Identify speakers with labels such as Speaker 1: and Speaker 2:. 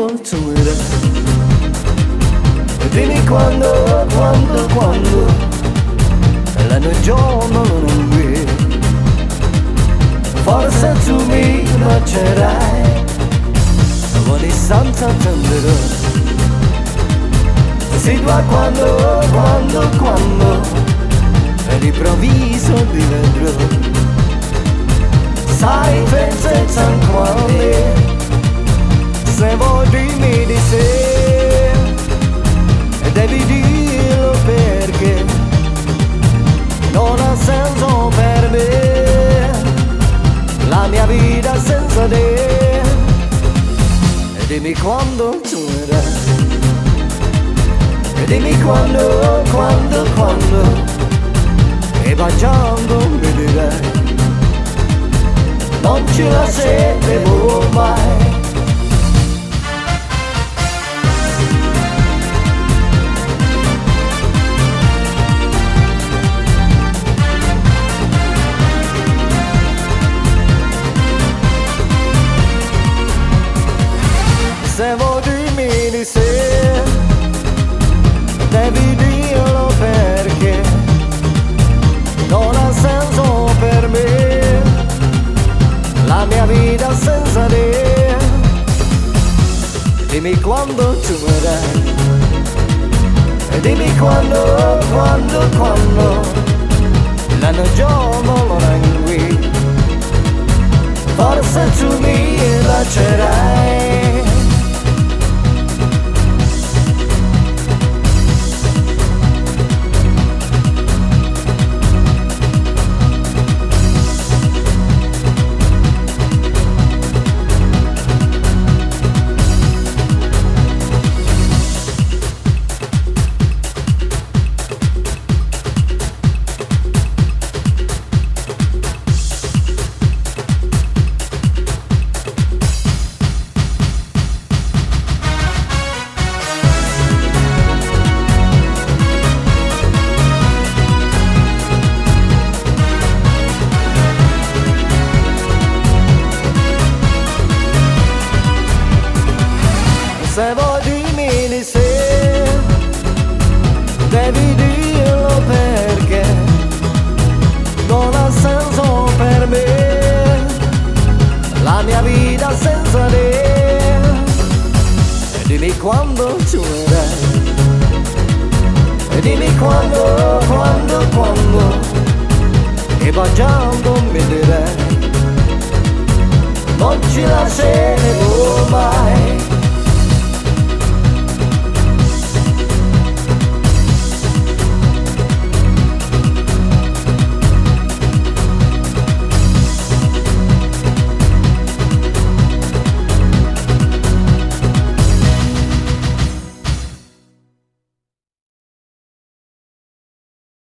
Speaker 1: tu mi dai. E dimmi quando l'anno e giorno non qui. Forse tu mi bacerai, ogni istante attenderò. Si va quando all'improvviso ti vedrò. Sai senza quali, se vuoi dimmi di sé, e devi dirlo perché non ha senso per me la mia vita senza te. E dimmi quando tu verrai, e dimmi quando e baciando mi dirai non ce la sapevo mai. Se vuoi dimmi di sé, devi dirlo perché non ha senso per me la mia vita senza te. Dimmi quando tu verrai, e dimmi quando l'anno e giorno non è qui. Forse tu mi bacerai. Se vuoi dimmi di sé, devi dirlo perché non ha senso per me la mia vita senza te. E dimmi quando tu verrai, e dimmi quando e baciando mi dirai non ci lasceremo mai.